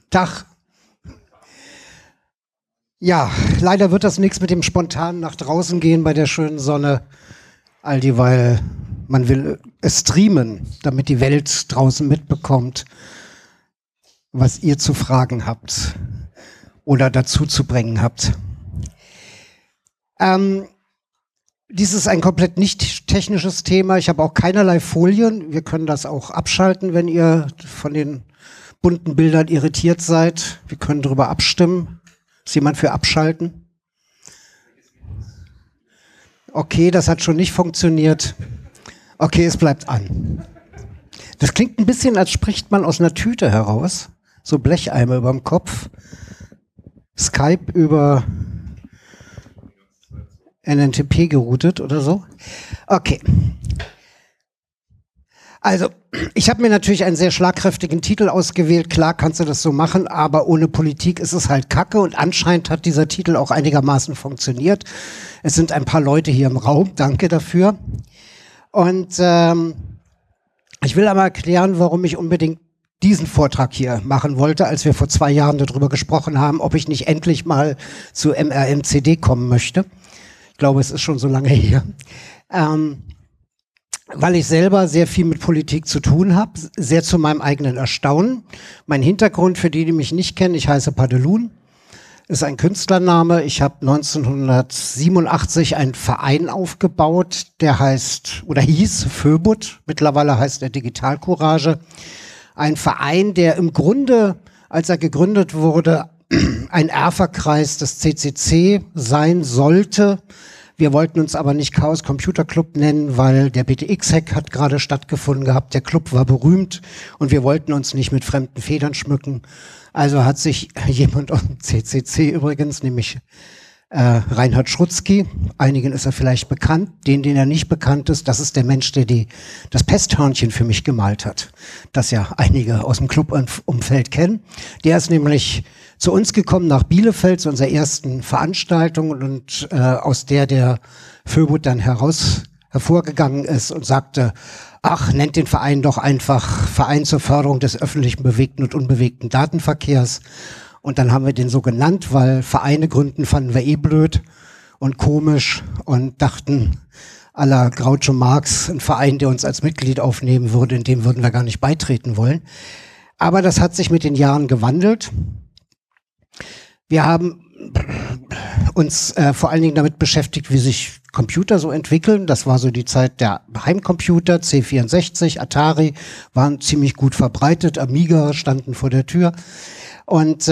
Tag. Ja, leider wird das nichts mit dem spontanen nach draußen gehen bei der schönen Sonne. All dieweil man will es streamen, damit die Welt draußen mitbekommt, was ihr zu fragen habt oder dazu zu bringen habt. Dies ist ein komplett nicht technisches Thema. Ich habe auch keinerlei Folien. Wir können das auch abschalten, wenn ihr von den bunten Bildern irritiert seid. Wir können darüber abstimmen. Ist jemand für abschalten? Okay, das hat schon nicht funktioniert. Okay, es bleibt an. Das klingt ein bisschen, als spricht man aus einer Tüte heraus. So Blecheimer über dem Kopf. Skype über NNTP geroutet oder so. Okay. Also, ich habe mir natürlich einen sehr schlagkräftigen Titel ausgewählt. Klar kannst du das so machen, aber ohne Politik ist es halt Kacke. Und anscheinend hat dieser Titel auch einigermaßen funktioniert. Es sind ein paar Leute hier im Raum. Danke dafür. Und ich will aber erklären, warum ich unbedingt diesen Vortrag hier machen wollte, als wir vor 2 Jahren darüber gesprochen haben, ob ich nicht endlich mal zu MRMCD kommen möchte. Ich glaube, es ist schon so lange her. Weil ich selber sehr viel mit Politik zu tun habe, sehr zu meinem eigenen Erstaunen. Mein Hintergrund, für die mich nicht kennen, ich heiße Padelun, ist ein Künstlername. Ich habe 1987 einen Verein aufgebaut, der heißt oder hieß Föbut. Mittlerweile heißt er Digital Courage. Ein Verein, der im Grunde, als er gegründet wurde, ein Erferkreis des CCC sein sollte. Wir wollten uns aber nicht Chaos Computer Club nennen, weil der BTX-Hack hat gerade stattgefunden gehabt. Der Club war berühmt und wir wollten uns nicht mit fremden Federn schmücken. Also hat sich jemand aus dem CCC übrigens, nämlich Reinhard Schrutzky, einigen ist er vielleicht bekannt, den er nicht bekannt ist, das ist der Mensch, der das Pesthörnchen für mich gemalt hat, das ja einige aus dem Clubumfeld kennen. Der ist nämlich zu uns gekommen nach Bielefeld, zu unserer ersten Veranstaltung und aus der Föbut dann hervorgegangen ist und sagte, ach, nennt den Verein doch einfach Verein zur Förderung des öffentlichen bewegten und unbewegten Datenverkehrs. Und dann haben wir den so genannt, weil Vereine gründen fanden wir eh blöd und komisch und dachten, à la Groucho Marx, ein Verein, der uns als Mitglied aufnehmen würde, in dem würden wir gar nicht beitreten wollen. Aber das hat sich mit den Jahren gewandelt. Wir haben uns vor allen Dingen damit beschäftigt, wie sich Computer so entwickeln. Das war so die Zeit der Heimcomputer, C64, Atari waren ziemlich gut verbreitet, Amiga standen vor der Tür. Und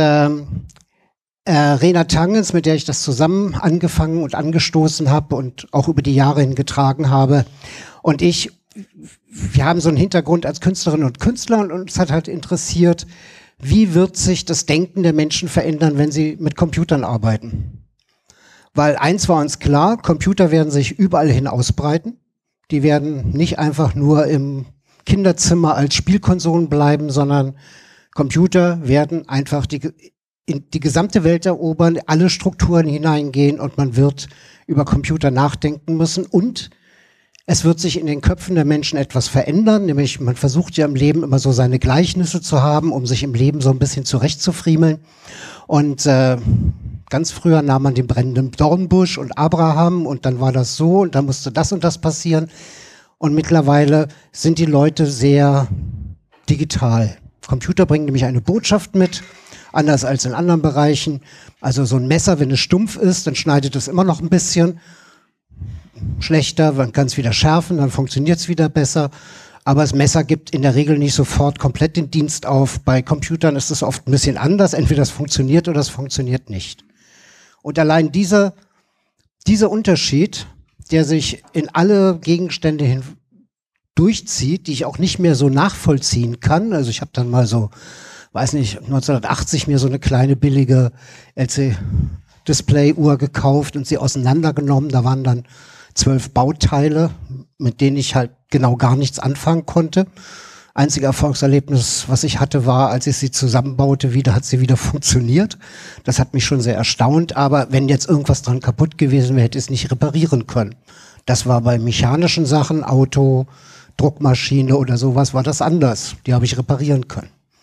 Rena Tangens, mit der ich das zusammen angefangen und angestoßen habe und auch über die Jahre hin getragen habe, und wir haben so einen Hintergrund als Künstlerinnen und Künstler und uns hat halt interessiert, wie wird sich das Denken der Menschen verändern, wenn sie mit Computern arbeiten? Weil eins war uns klar, Computer werden sich überall hin ausbreiten. Die werden nicht einfach nur im Kinderzimmer als Spielkonsolen bleiben, sondern Computer werden einfach in die gesamte Welt erobern, alle Strukturen hineingehen und man wird über Computer nachdenken müssen und es wird sich in den Köpfen der Menschen etwas verändern, nämlich man versucht ja im Leben immer so seine Gleichnisse zu haben, um sich im Leben so ein bisschen zurechtzufriemeln. Und ganz früher nahm man den brennenden Dornbusch und Abraham und dann war das so und dann musste das und das passieren. Und mittlerweile sind die Leute sehr digital. Computer bringen nämlich eine Botschaft mit, anders als in anderen Bereichen. Also so ein Messer, wenn es stumpf ist, dann schneidet es immer noch ein bisschen schlechter, man kann es wieder schärfen, dann funktioniert es wieder besser. Aber das Messer gibt in der Regel nicht sofort komplett den Dienst auf. Bei Computern ist es oft ein bisschen anders. Entweder es funktioniert oder es funktioniert nicht. Und allein dieser Unterschied, der sich in alle Gegenstände hin durchzieht, die ich auch nicht mehr so nachvollziehen kann. Also ich habe dann mal so, weiß nicht, 1980 mir so eine kleine billige LC-Display-Uhr gekauft und sie auseinandergenommen. Da waren dann 12 Bauteile, mit denen ich halt genau gar nichts anfangen konnte. Einzige Erfolgserlebnis, was ich hatte, war, als ich sie zusammenbaute, hat sie wieder funktioniert. Das hat mich schon sehr erstaunt, aber wenn jetzt irgendwas dran kaputt gewesen wäre, hätte ich es nicht reparieren können. Das war bei mechanischen Sachen, Auto, Druckmaschine oder sowas, war das anders. Die habe ich reparieren können.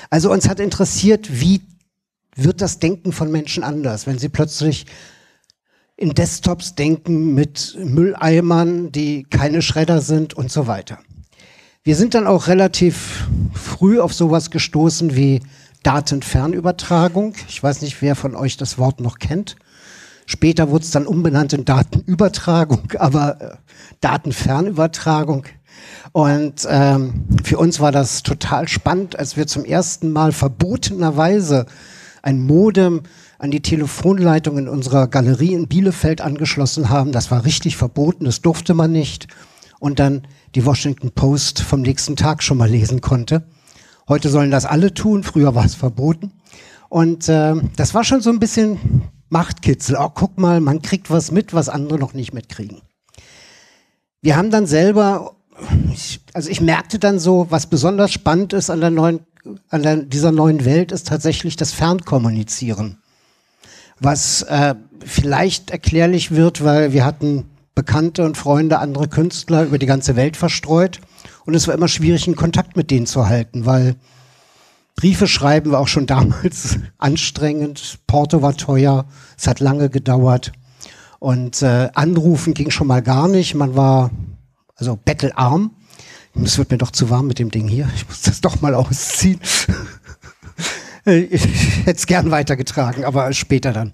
Also uns hat interessiert, wie wird das Denken von Menschen anders, wenn sie plötzlich in Desktops denken mit Mülleimern, die keine Schredder sind und so weiter. Wir sind dann auch relativ früh auf sowas gestoßen wie Datenfernübertragung. Ich weiß nicht, wer von euch das Wort noch kennt. Später wurde es dann umbenannt in Datenübertragung, aber Datenfernübertragung. Und für uns war das total spannend, als wir zum ersten Mal verbotenerweise ein Modem an die Telefonleitung in unserer Galerie in Bielefeld angeschlossen haben. Das war richtig verboten, das durfte man nicht. Und dann die Washington Post vom nächsten Tag schon mal lesen konnte. Heute sollen das alle tun, früher war es verboten. Und das war schon so ein bisschen Machtkitzel. Oh, guck mal, man kriegt was mit, was andere noch nicht mitkriegen. Wir haben dann selber, ich merkte dann so, was besonders spannend ist an dieser neuen Welt, ist tatsächlich das Fernkommunizieren. Was vielleicht erklärlich wird, weil wir hatten Bekannte und Freunde, andere Künstler über die ganze Welt verstreut. Und es war immer schwierig, einen Kontakt mit denen zu halten, weil Briefe schreiben war auch schon damals anstrengend, Porto war teuer, es hat lange gedauert und anrufen ging schon mal gar nicht, man war also bettelarm. Es wird mir doch zu warm mit dem Ding hier, ich muss das doch mal ausziehen. Ich hätte es gern weitergetragen, aber später dann.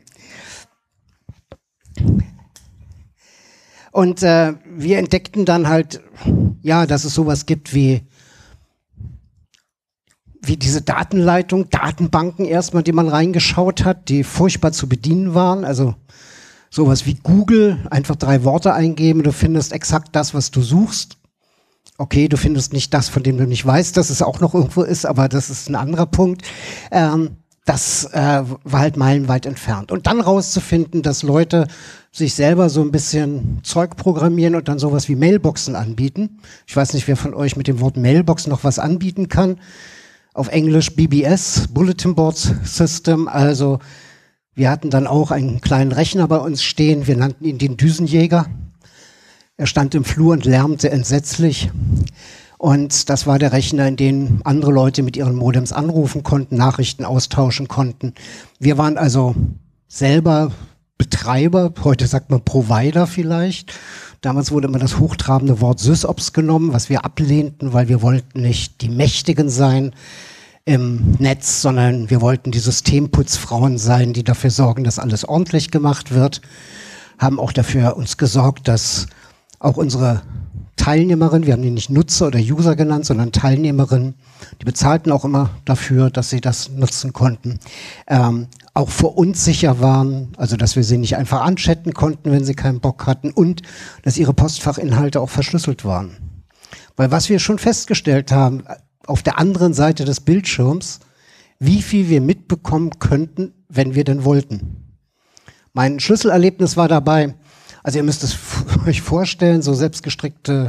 Und wir entdeckten dann halt, ja, dass es sowas gibt wie diese Datenleitung, Datenbanken erstmal, die man reingeschaut hat, die furchtbar zu bedienen waren. Also sowas wie Google, einfach 3 Worte eingeben, du findest exakt das, was du suchst. Okay, du findest nicht das, von dem du nicht weißt, dass es auch noch irgendwo ist, aber das ist ein anderer Punkt. Das war halt meilenweit entfernt. Und dann rauszufinden, dass Leute sich selber so ein bisschen Zeug programmieren und dann sowas wie Mailboxen anbieten. Ich weiß nicht, wer von euch mit dem Wort Mailbox noch was anbieten kann. Auf Englisch BBS, Bulletin Board System. Also wir hatten dann auch einen kleinen Rechner bei uns stehen. Wir nannten ihn den Düsenjäger. Er stand im Flur und lärmte entsetzlich. Und das war der Rechner, in dem andere Leute mit ihren Modems anrufen konnten, Nachrichten austauschen konnten. Wir waren also selber Betreiber, heute sagt man Provider vielleicht. Damals wurde immer das hochtrabende Wort SysOps genommen, was wir ablehnten, weil wir wollten nicht die Mächtigen sein im Netz, sondern wir wollten die Systemputzfrauen sein, die dafür sorgen, dass alles ordentlich gemacht wird. Haben auch dafür uns gesorgt, dass auch unsere Teilnehmerinnen, wir haben die nicht Nutzer oder User genannt, sondern Teilnehmerinnen, die bezahlten auch immer dafür, dass sie das nutzen konnten, auch vor uns sicher waren, also dass wir sie nicht einfach anchatten konnten, wenn sie keinen Bock hatten und dass ihre Postfachinhalte auch verschlüsselt waren. Weil was wir schon festgestellt haben, auf der anderen Seite des Bildschirms, wie viel wir mitbekommen könnten, wenn wir denn wollten. Mein Schlüsselerlebnis war dabei, also ihr müsst es euch vorstellen, so selbstgestrickte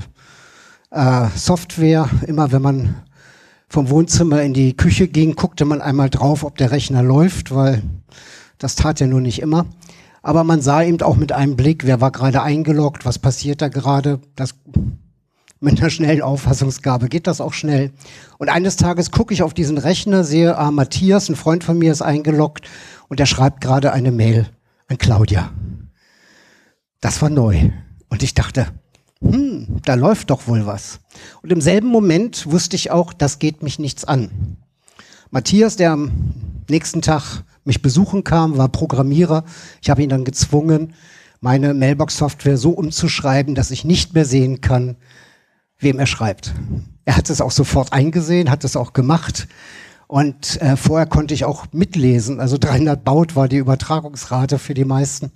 Software, immer wenn man vom Wohnzimmer in die Küche ging, guckte man einmal drauf, ob der Rechner läuft, weil das tat er nur nicht immer. Aber man sah eben auch mit einem Blick, wer war gerade eingeloggt, was passiert da gerade. Das, mit einer schnellen Auffassungsgabe geht das auch schnell. Und eines Tages gucke ich auf diesen Rechner, sehe, Matthias, ein Freund von mir, ist eingeloggt und der schreibt gerade eine Mail an Claudia. Das war neu. Und ich dachte, da läuft doch wohl was. Und im selben Moment wusste ich auch, das geht mich nichts an. Matthias, der am nächsten Tag mich besuchen kam, war Programmierer. Ich habe ihn dann gezwungen, meine Mailbox-Software so umzuschreiben, dass ich nicht mehr sehen kann, wem er schreibt. Er hat es auch sofort eingesehen, hat es auch gemacht. Und vorher konnte ich auch mitlesen. Also 300 Baud war die Übertragungsrate für die meisten.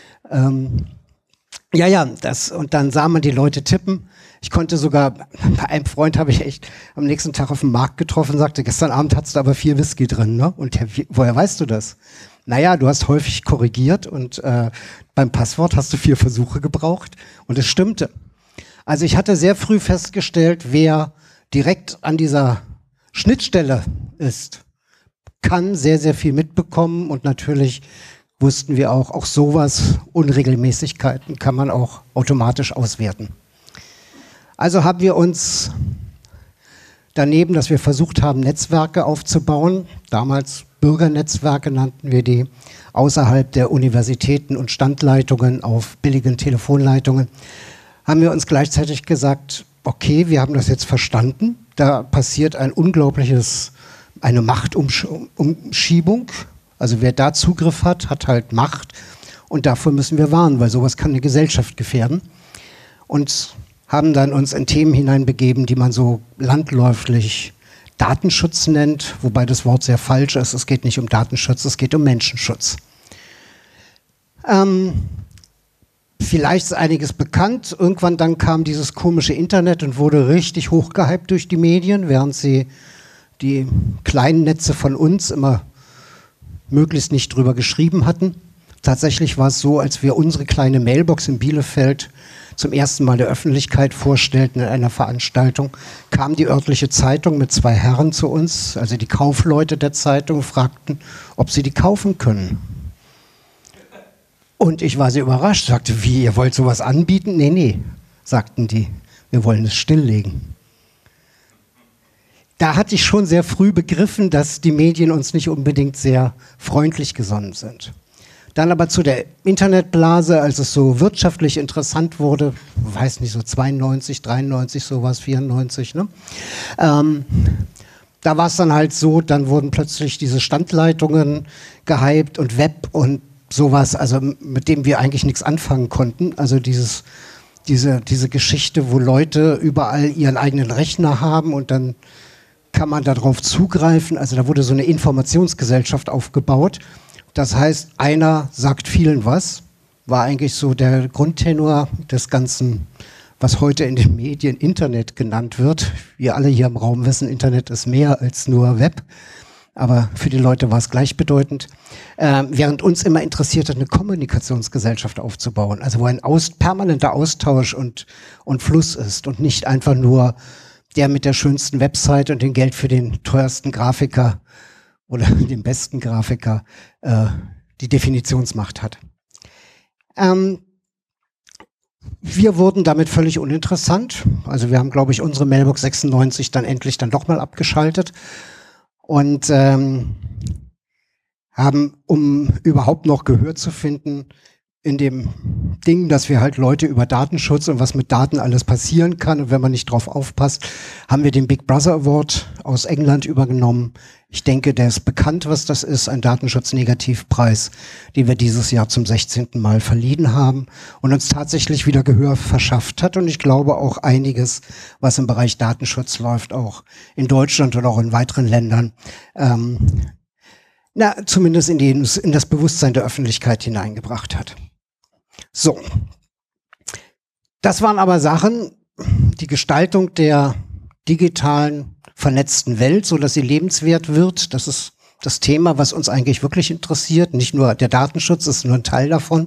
Und dann sah man die Leute tippen. Ich konnte sogar, bei einem Freund habe ich echt am nächsten Tag auf dem Markt getroffen und sagte, gestern Abend hattest du aber 4 Whisky drin, ne? Und woher weißt du das? Naja, du hast häufig korrigiert und beim Passwort hast du 4 Versuche gebraucht und es stimmte. Also ich hatte sehr früh festgestellt, wer direkt an dieser Schnittstelle ist, kann sehr, sehr viel mitbekommen und natürlich wussten wir auch sowas, Unregelmäßigkeiten kann man auch automatisch auswerten. Also haben wir uns Daneben, dass wir versucht haben, Netzwerke aufzubauen, damals Bürgernetzwerke nannten wir die, außerhalb der Universitäten und Standleitungen auf billigen Telefonleitungen, haben wir uns gleichzeitig gesagt, okay, wir haben das jetzt verstanden, da passiert eine Machtumschiebung, also wer da Zugriff hat, hat halt Macht und davor müssen wir warnen, weil sowas kann eine Gesellschaft gefährden. Und haben dann uns in Themen hineinbegeben, die man so landläufig Datenschutz nennt, wobei das Wort sehr falsch ist. Es geht nicht um Datenschutz, es geht um Menschenschutz. Vielleicht ist einiges bekannt. Irgendwann dann kam dieses komische Internet und wurde richtig hochgehypt durch die Medien, während sie die kleinen Netze von uns immer möglichst nicht drüber geschrieben hatten. Tatsächlich war es so, als wir unsere kleine Mailbox in Bielefeld zum ersten Mal der Öffentlichkeit vorstellten in einer Veranstaltung, kam die örtliche Zeitung mit 2 Herren zu uns, also die Kaufleute der Zeitung, fragten, ob sie die kaufen können. Und ich war sehr überrascht, sagte, wie, ihr wollt sowas anbieten? Nee, sagten die, wir wollen es stilllegen. Da hatte ich schon sehr früh begriffen, dass die Medien uns nicht unbedingt sehr freundlich gesonnen sind. Dann aber zu der Internetblase, als es so wirtschaftlich interessant wurde, weiß nicht, so 92, 93, sowas, 94, ne? Da war es dann halt so, dann wurden plötzlich diese Standleitungen gehypt und Web und sowas, also mit dem wir eigentlich nichts anfangen konnten. Also diese Geschichte, wo Leute überall ihren eigenen Rechner haben und dann kann man darauf zugreifen. Also da wurde so eine Informationsgesellschaft aufgebaut. Das heißt, einer sagt vielen was, war eigentlich so der Grundtenor des Ganzen, was heute in den Medien Internet genannt wird. Wir alle hier im Raum wissen, Internet ist mehr als nur Web, aber für die Leute war es gleichbedeutend. Während uns immer interessiert hat, eine Kommunikationsgesellschaft aufzubauen, also wo ein permanenter Austausch und Fluss ist und nicht einfach nur der mit der schönsten Website und dem Geld für den teuersten Grafiker oder den besten Grafiker die Definitionsmacht hat. Wir wurden damit völlig uninteressant. Also wir haben, glaube ich, unsere Mailbox 96 dann endlich dann doch mal abgeschaltet und haben, um überhaupt noch Gehör zu finden, in dem Ding, dass wir halt Leute über Datenschutz und was mit Daten alles passieren kann und wenn man nicht drauf aufpasst, haben wir den Big Brother Award aus England übergenommen. Ich denke, der ist bekannt, was das ist, ein Datenschutz-Negativpreis, den wir dieses Jahr zum 16. Mal verliehen haben und uns tatsächlich wieder Gehör verschafft hat und ich glaube auch einiges, was im Bereich Datenschutz läuft, auch in Deutschland oder auch in weiteren Ländern, zumindest in das Bewusstsein der Öffentlichkeit hineingebracht hat. So, das waren aber Sachen, die Gestaltung der digitalen, vernetzten Welt, so dass sie lebenswert wird. Das ist das Thema, was uns eigentlich wirklich interessiert. Nicht nur der Datenschutz ist nur ein Teil davon.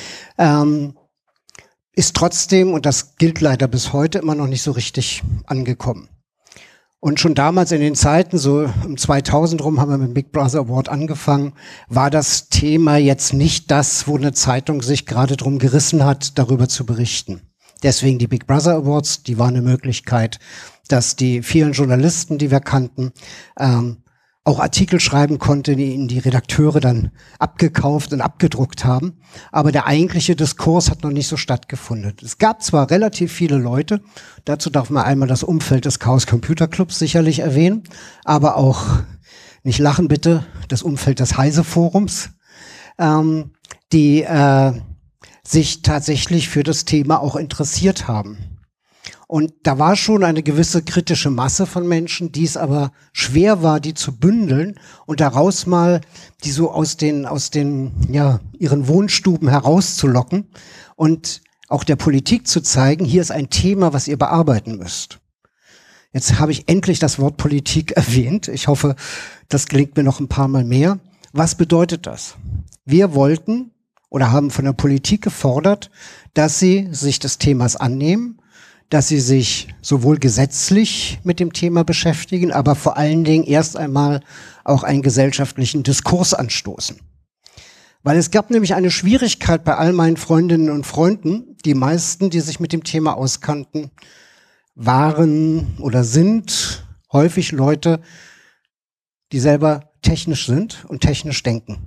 Ist trotzdem, und das gilt leider bis heute, immer noch nicht so richtig angekommen. Und schon damals in den Zeiten, so um 2000 rum, haben wir mit dem Big Brother Award angefangen, war das Thema jetzt nicht das, wo eine Zeitung sich gerade drum gerissen hat, darüber zu berichten. Deswegen die Big Brother Awards, die waren eine Möglichkeit, dass die vielen Journalisten, die wir kannten, auch Artikel schreiben konnten, die ihnen die Redakteure dann abgekauft und abgedruckt haben. Aber der eigentliche Diskurs hat noch nicht so stattgefunden. Es gab zwar relativ viele Leute, dazu darf man einmal das Umfeld des Chaos Computer Clubs sicherlich erwähnen, aber auch, nicht lachen bitte, das Umfeld des Heise Forums, die sich tatsächlich für das Thema auch interessiert haben. Und da war schon eine gewisse kritische Masse von Menschen, die es aber schwer war, die zu bündeln und daraus mal die so aus den ihren Wohnstuben herauszulocken und auch der Politik zu zeigen, hier ist ein Thema, was ihr bearbeiten müsst. Jetzt habe ich endlich das Wort Politik erwähnt. Ich hoffe, das gelingt mir noch ein paar Mal mehr. Was bedeutet das? Wir wollten oder haben von der Politik gefordert, dass sie sich des Themas annehmen, dass sie sich sowohl gesetzlich mit dem Thema beschäftigen, aber vor allen Dingen erst einmal auch einen gesellschaftlichen Diskurs anstoßen. Weil es gab nämlich eine Schwierigkeit bei all meinen Freundinnen und Freunden. Die meisten, die sich mit dem Thema auskannten, waren oder sind häufig Leute, die selber technisch sind und technisch denken.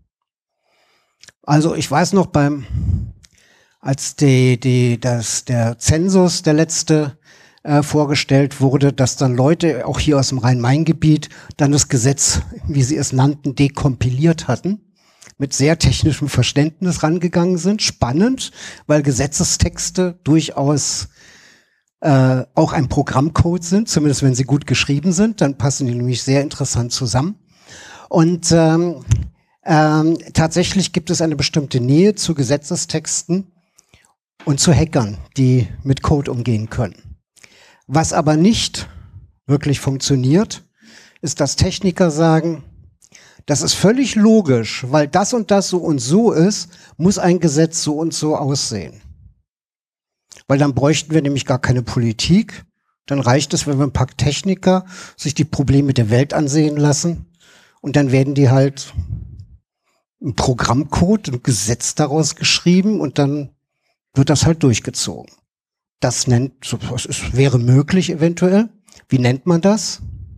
Also ich weiß noch, als der Zensus, der letzte, vorgestellt wurde, dass dann Leute, auch hier aus dem Rhein-Main-Gebiet, dann das Gesetz, wie sie es nannten, dekompiliert hatten, mit sehr technischem Verständnis rangegangen sind. Spannend, weil Gesetzestexte durchaus auch ein Programmcode sind, zumindest wenn sie gut geschrieben sind, dann passen die nämlich sehr interessant zusammen. Und tatsächlich gibt es eine bestimmte Nähe zu Gesetzestexten und zu Hackern, die mit Code umgehen können. Was aber nicht wirklich funktioniert, ist, dass Techniker sagen, das ist völlig logisch, weil das und das so und so ist, muss ein Gesetz so und so aussehen. Weil dann bräuchten wir nämlich gar keine Politik. Dann reicht es, wenn wir ein paar Techniker sich die Probleme der Welt ansehen lassen und dann werden die halt ein Programmcode, ein Gesetz daraus geschrieben und dann wird das halt durchgezogen. Das wäre möglich eventuell. Wie nennt man das?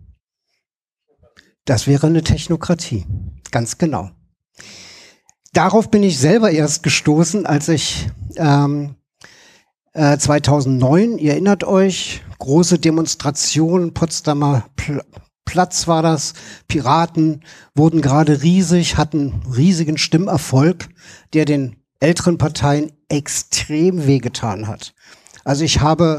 Das wäre eine Technokratie. Ganz genau. Darauf bin ich selber erst gestoßen, als ich 2009, ihr erinnert euch, große Demonstration, Potsdamer Platz war das, Piraten wurden gerade riesig, hatten riesigen Stimmerfolg, der den älteren Parteien extrem wehgetan hat. Also ich habe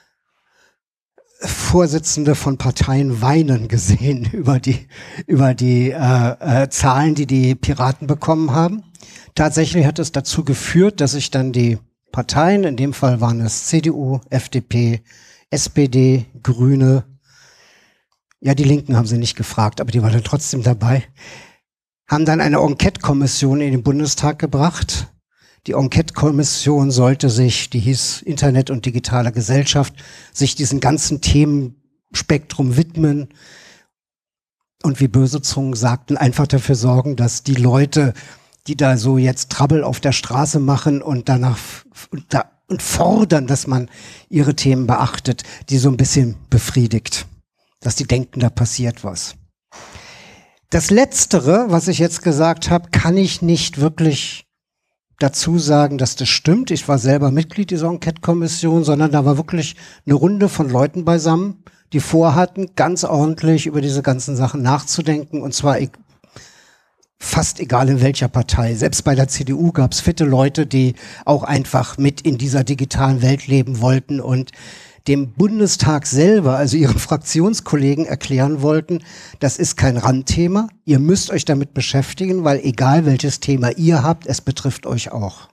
Vorsitzende von Parteien weinen gesehen über die Zahlen, die die Piraten bekommen haben. Tatsächlich hat es dazu geführt, dass sich dann die Parteien, in dem Fall waren es CDU, FDP, SPD, Grüne, ja, die Linken haben sie nicht gefragt, aber die waren dann trotzdem dabei, haben dann eine Enquete-Kommission in den Bundestag gebracht. Die Enquete-Kommission sollte sich, die hieß Internet und digitale Gesellschaft, sich diesen ganzen Themenspektrum widmen und wie böse Zungen sagten, einfach dafür sorgen, dass die Leute, die da so jetzt Trouble auf der Straße machen und und fordern, dass man ihre Themen beachtet, die so ein bisschen befriedigt, dass die denken, da passiert was. Das Letztere, was ich jetzt gesagt habe, kann ich nicht wirklich dazu sagen, dass das stimmt. Ich war selber Mitglied dieser Enquete-Kommission, sondern da war wirklich eine Runde von Leuten beisammen, die vorhatten, ganz ordentlich über diese ganzen Sachen nachzudenken, und zwar fast egal in welcher Partei. Selbst bei der CDU gab es fitte Leute, die auch einfach mit in dieser digitalen Welt leben wollten und dem Bundestag selber, also ihren Fraktionskollegen, erklären wollten, das ist kein Randthema, ihr müsst euch damit beschäftigen, weil egal welches Thema ihr habt, es betrifft euch auch.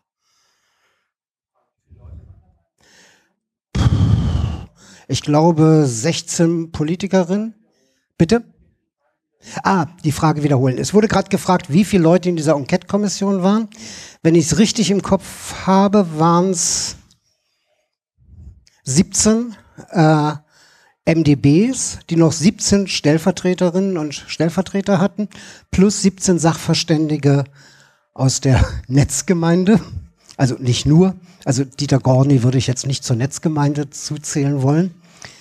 Ich glaube 16 Politikerinnen. Bitte? Die Frage wiederholen. Es wurde gerade gefragt, wie viele Leute in dieser Enquete-Kommission waren. Wenn ich es richtig im Kopf habe, waren es 17 MdBs, die noch 17 Stellvertreterinnen und Stellvertreter hatten, plus 17 Sachverständige aus der Netzgemeinde. Also nicht nur, also Dieter Gorni würde ich jetzt nicht zur Netzgemeinde zuzählen wollen.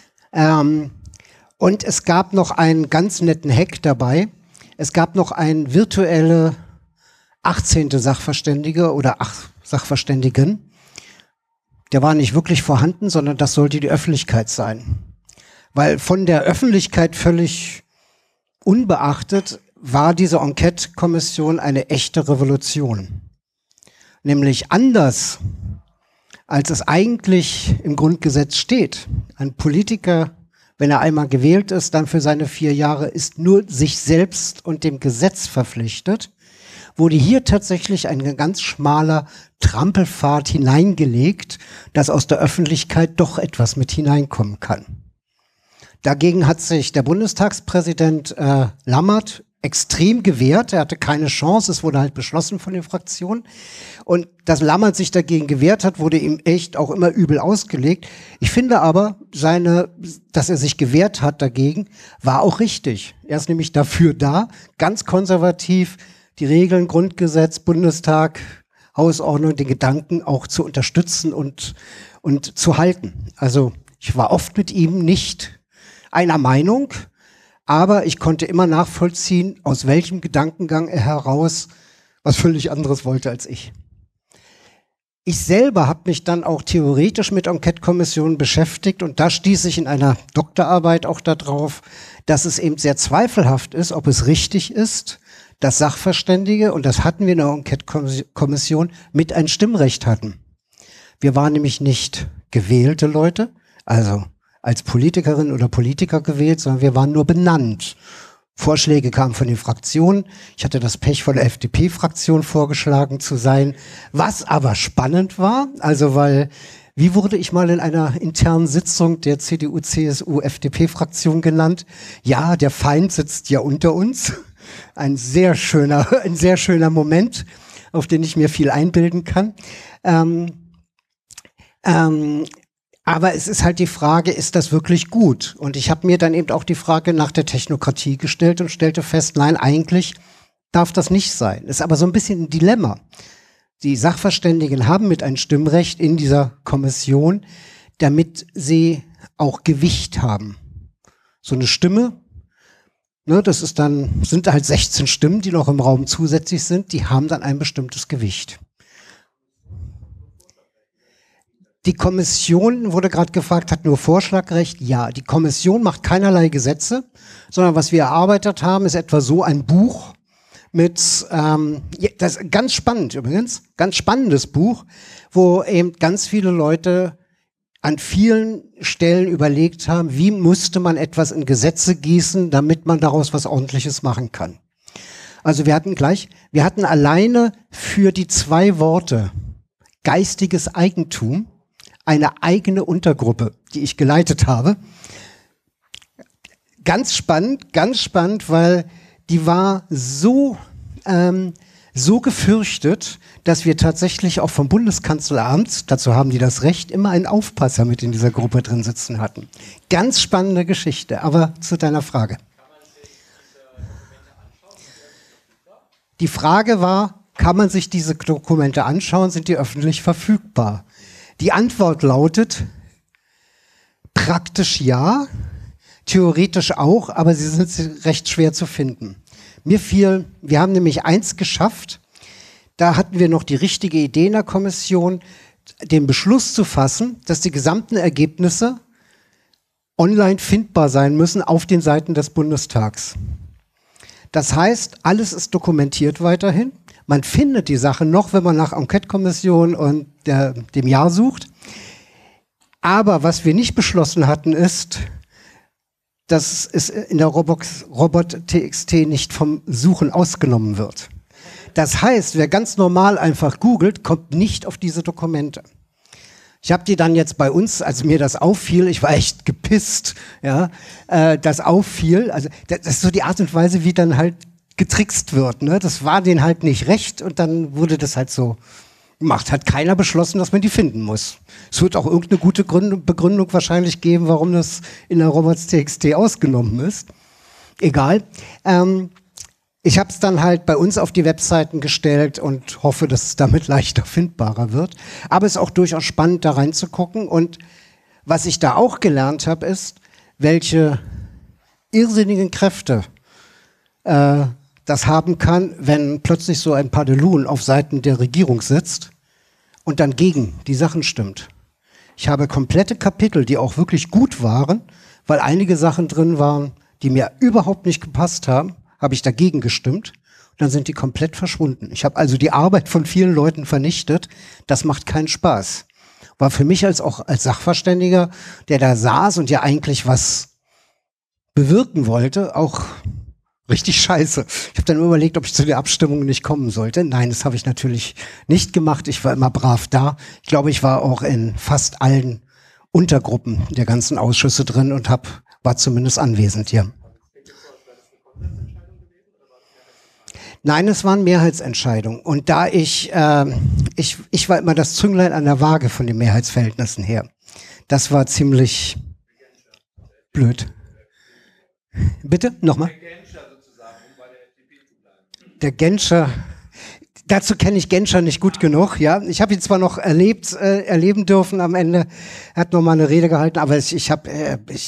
Und es gab noch einen ganz netten Hack dabei. Es gab noch einen virtuelle 18. Sachverständige oder Sachverständigen. Der war nicht wirklich vorhanden, sondern das sollte die Öffentlichkeit sein. Weil von der Öffentlichkeit völlig unbeachtet war diese Enquete-Kommission eine echte Revolution. Nämlich anders, als es eigentlich im Grundgesetz steht. Ein Politiker, wenn er einmal gewählt ist, dann für seine 4 Jahre, ist nur sich selbst und dem Gesetz verpflichtet, wurde hier tatsächlich ein ganz schmaler Trampelpfad hineingelegt, dass aus der Öffentlichkeit doch etwas mit hineinkommen kann. Dagegen hat sich der Bundestagspräsident Lammert extrem gewehrt. Er hatte keine Chance, es wurde halt beschlossen von den Fraktionen. Und dass Lammert sich dagegen gewehrt hat, wurde ihm echt auch immer übel ausgelegt. Ich finde aber, dass er sich gewehrt hat dagegen, war auch richtig. Er ist nämlich dafür da, ganz konservativ, die Regeln, Grundgesetz, Bundestag, Hausordnung, den Gedanken auch zu unterstützen und zu halten. Also ich war oft mit ihm nicht einer Meinung, aber ich konnte immer nachvollziehen, aus welchem Gedankengang er heraus was völlig anderes wollte als ich. Ich selber habe mich dann auch theoretisch mit Enquete-Kommissionen beschäftigt und da stieß ich in einer Doktorarbeit auch darauf, dass es eben sehr zweifelhaft ist, ob es richtig ist, dass Sachverständige, und das hatten wir in der Enquete-Kommission, mit ein Stimmrecht hatten. Wir waren nämlich nicht gewählte Leute, also als Politikerin oder Politiker gewählt, sondern wir waren nur benannt. Vorschläge kamen von den Fraktionen. Ich hatte das Pech, von der FDP-Fraktion vorgeschlagen zu sein, was aber spannend war. Also weil, wie wurde ich mal in einer internen Sitzung der CDU-CSU-FDP-Fraktion genannt? Ja, der Feind sitzt ja unter uns. Ein sehr schöner Moment, auf den ich mir viel einbilden kann. Aber es ist halt die Frage, ist das wirklich gut? Und ich habe mir dann eben auch die Frage nach der Technokratie gestellt und stellte fest, nein, eigentlich darf das nicht sein. Ist aber so ein bisschen ein Dilemma. Die Sachverständigen haben mit ein Stimmrecht in dieser Kommission, damit sie auch Gewicht haben. So eine Stimme, ne, sind halt 16 Stimmen, die noch im Raum zusätzlich sind, die haben dann ein bestimmtes Gewicht. Die Kommission, wurde gerade gefragt, hat nur Vorschlagrecht. Ja, die Kommission macht keinerlei Gesetze, sondern was wir erarbeitet haben, ist etwa so ein Buch mit, das ist ganz spannend übrigens, ganz spannendes Buch, wo eben ganz viele Leute an vielen Stellen überlegt haben, wie müsste man etwas in Gesetze gießen, damit man daraus was Ordentliches machen kann. Also wir hatten alleine für die 2 Worte geistiges Eigentum eine eigene Untergruppe, die ich geleitet habe. Ganz spannend, weil die war so gefürchtet, dass wir tatsächlich auch vom Bundeskanzleramt, dazu haben die das Recht, immer einen Aufpasser mit in dieser Gruppe drin sitzen hatten. Ganz spannende Geschichte, aber zu deiner Frage. Die Frage war, kann man sich diese Dokumente anschauen, sind die öffentlich verfügbar? Die Antwort lautet, praktisch ja, theoretisch auch, aber sie sind recht schwer zu finden. Wir haben nämlich eins geschafft, da hatten wir noch die richtige Idee in der Kommission, den Beschluss zu fassen, dass die gesamten Ergebnisse online findbar sein müssen auf den Seiten des Bundestags. Das heißt, alles ist dokumentiert weiterhin. Man findet die Sache noch, wenn man nach Enquete-Kommission und dem Jahr sucht. Aber was wir nicht beschlossen hatten, ist, dass es in der Robot.txt nicht vom Suchen ausgenommen wird. Das heißt, wer ganz normal einfach googelt, kommt nicht auf diese Dokumente. Ich habe die dann jetzt bei uns, als mir das auffiel, ich war echt gepisst, ja, das auffiel. Also das ist so die Art und Weise, wie dann halt getrickst wird, ne? Das war denen halt nicht recht und dann wurde das halt so gemacht. Hat keiner beschlossen, dass man die finden muss. Es wird auch irgendeine gute Begründung wahrscheinlich geben, warum das in der Robots.txt ausgenommen ist. Egal. Ich habe es dann halt bei uns auf die Webseiten gestellt und hoffe, dass es damit leichter findbarer wird. Aber es ist auch durchaus spannend, da reinzugucken. Und was ich da auch gelernt habe, ist, welche irrsinnigen Kräfte das haben kann, wenn plötzlich so ein Padelun auf Seiten der Regierung sitzt und dann gegen die Sachen stimmt. Ich habe komplette Kapitel, die auch wirklich gut waren, weil einige Sachen drin waren, die mir überhaupt nicht gepasst haben, habe ich dagegen gestimmt und dann sind die komplett verschwunden. Ich habe also die Arbeit von vielen Leuten vernichtet. Das macht keinen Spaß. War für mich als Sachverständiger, der da saß und ja eigentlich was bewirken wollte, auch richtig scheiße. Ich habe dann überlegt, ob ich zu der Abstimmung nicht kommen sollte. Nein, das habe ich natürlich nicht gemacht. Ich war immer brav da. Ich glaube, ich war auch in fast allen Untergruppen der ganzen Ausschüsse drin und war zumindest anwesend hier. Nein, es waren Mehrheitsentscheidungen. Und da ich war immer das Zünglein an der Waage von den Mehrheitsverhältnissen her. Das war ziemlich blöd. Bitte? Nochmal? Der Genscher, dazu kenne ich Genscher nicht gut genug. Ja, ich habe ihn zwar noch erleben dürfen am Ende, er hat noch mal eine Rede gehalten, aber ich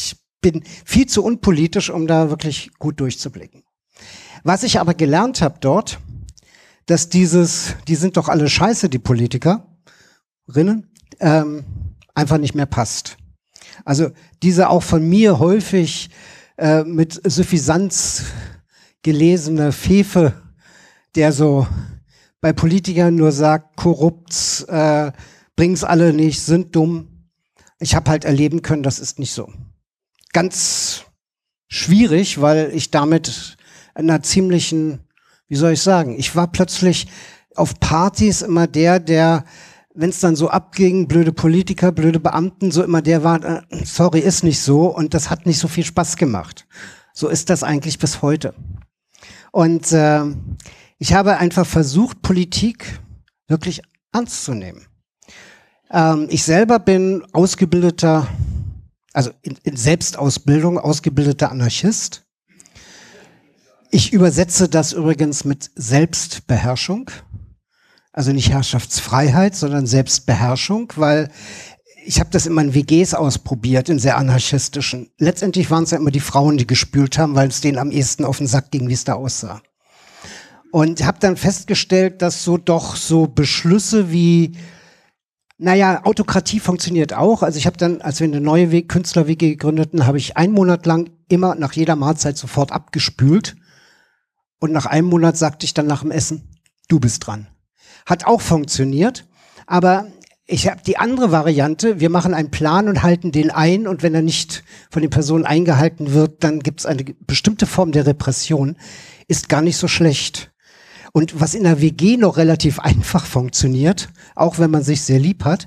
bin viel zu unpolitisch, um da wirklich gut durchzublicken. Was ich aber gelernt habe dort, dass die sind doch alle scheiße, die Politikerinnen, einfach nicht mehr passt. Also diese auch von mir häufig mit Suffisanz gelesene Fefe, der so bei Politikern nur sagt, korrupt, bringen's alle nicht, sind dumm. Ich habe halt erleben können, das ist nicht so. Ganz schwierig, weil ich damit einer ziemlichen, wie soll ich sagen, ich war plötzlich auf Partys immer der, wenn es dann so abging, blöde Politiker, blöde Beamten, so immer der war, sorry, ist nicht so, und das hat nicht so viel Spaß gemacht. So ist das eigentlich bis heute. Und ich habe einfach versucht, Politik wirklich ernst zu nehmen. Ich selber bin ausgebildeter, also in Selbstausbildung ausgebildeter Anarchist. Ich übersetze das übrigens mit Selbstbeherrschung. Also nicht Herrschaftsfreiheit, sondern Selbstbeherrschung, weil ich habe das immer in WGs ausprobiert, in sehr anarchistischen. Letztendlich waren es ja immer die Frauen, die gespült haben, weil es denen am ehesten auf den Sack ging, wie es da aussah. Und habe dann festgestellt, dass so Beschlüsse wie, naja, Autokratie funktioniert auch. Also ich habe dann, als wir eine neue Künstler-WG gründeten, habe ich 1 Monat lang immer nach jeder Mahlzeit sofort abgespült. Und nach 1 Monat sagte ich dann nach dem Essen, du bist dran. Hat auch funktioniert, aber ich habe die andere Variante, wir machen einen Plan und halten den ein, und wenn er nicht von den Personen eingehalten wird, dann gibt es eine bestimmte Form der Repression, ist gar nicht so schlecht. Und was in der WG noch relativ einfach funktioniert, auch wenn man sich sehr lieb hat,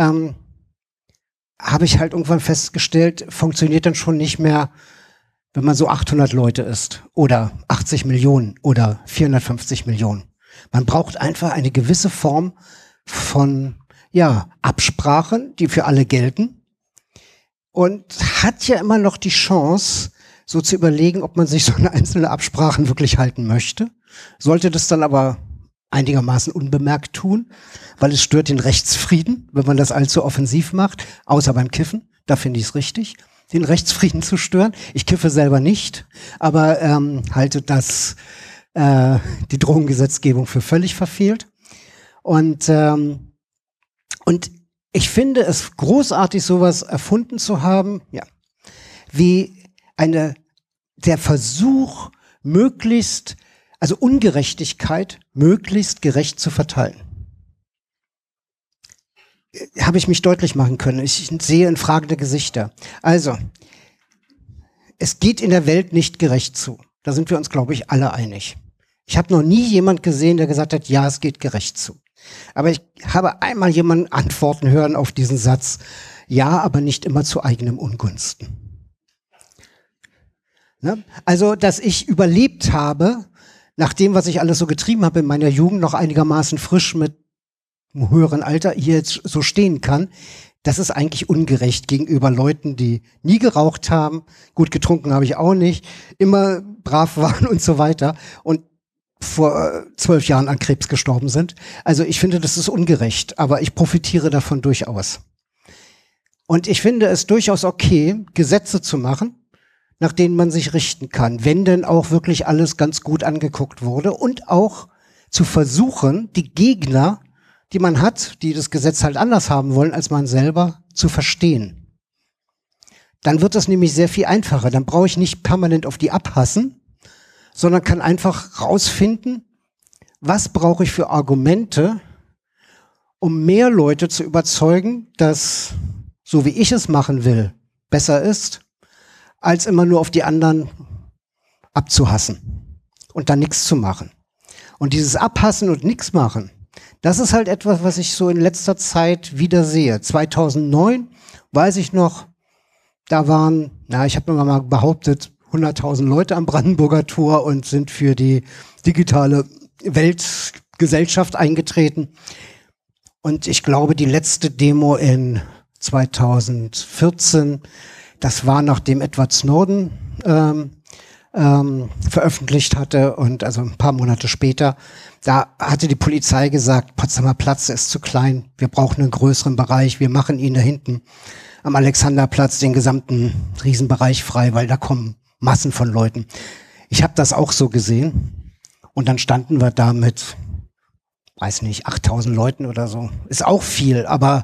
habe ich halt irgendwann festgestellt, funktioniert dann schon nicht mehr, wenn man so 800 Leute ist oder 80 Millionen oder 450 Millionen. Man braucht einfach eine gewisse Form von, ja, Absprachen, die für alle gelten, und hat ja immer noch die Chance, so zu überlegen, ob man sich so eine einzelne Absprachen wirklich halten möchte. Sollte das dann aber einigermaßen unbemerkt tun, weil es stört den Rechtsfrieden, wenn man das allzu offensiv macht, außer beim Kiffen, da finde ich es richtig, den Rechtsfrieden zu stören. Ich kiffe selber nicht, aber halte das die Drogengesetzgebung für völlig verfehlt. Und ich finde es großartig, sowas erfunden zu haben, ja, wie der Versuch, möglichst, also Ungerechtigkeit möglichst gerecht zu verteilen. Habe ich mich deutlich machen können. Ich sehe in fragende Gesichter. Also, es geht in der Welt nicht gerecht zu. Da sind wir uns, glaube ich, alle einig. Ich habe noch nie jemand gesehen, der gesagt hat, ja, es geht gerecht zu. Aber ich habe einmal jemanden antworten hören auf diesen Satz, ja, aber nicht immer zu eigenem Ungunsten. Ne? Also, dass ich überlebt habe, nach dem, was ich alles so getrieben habe in meiner Jugend, noch einigermaßen frisch mit einem höheren Alter hier jetzt so stehen kann, das ist eigentlich ungerecht gegenüber Leuten, die nie geraucht haben, gut getrunken habe ich auch nicht, immer brav waren und so weiter und vor 12 Jahren an Krebs gestorben sind. Also ich finde, das ist ungerecht, aber ich profitiere davon durchaus. Und ich finde es durchaus okay, Gesetze zu machen, nach denen man sich richten kann, wenn denn auch wirklich alles ganz gut angeguckt wurde, und auch zu versuchen, die Gegner, die man hat, die das Gesetz halt anders haben wollen als man selber, zu verstehen. Dann wird das nämlich sehr viel einfacher. Dann brauche ich nicht permanent auf die abhassen, sondern kann einfach rausfinden, was brauche ich für Argumente, um mehr Leute zu überzeugen, dass, so wie ich es machen will, besser ist, als immer nur auf die anderen abzuhassen und dann nichts zu machen. Und dieses Abhassen und nichts machen, das ist halt etwas, was ich so in letzter Zeit wieder sehe. 2009, weiß ich noch, da waren, ich habe mir mal behauptet, 100.000 Leute am Brandenburger Tor und sind für die digitale Weltgesellschaft eingetreten. Und ich glaube, die letzte Demo in 2014, das war, nachdem Edward Snowden veröffentlicht hatte, und also ein paar Monate später, da hatte die Polizei gesagt, Potsdamer Platz ist zu klein, wir brauchen einen größeren Bereich, wir machen ihn da hinten am Alexanderplatz den gesamten Riesenbereich frei, weil da kommen Massen von Leuten. Ich habe das auch so gesehen und dann standen wir da mit, weiß nicht, 8.000 Leuten oder so. Ist auch viel, aber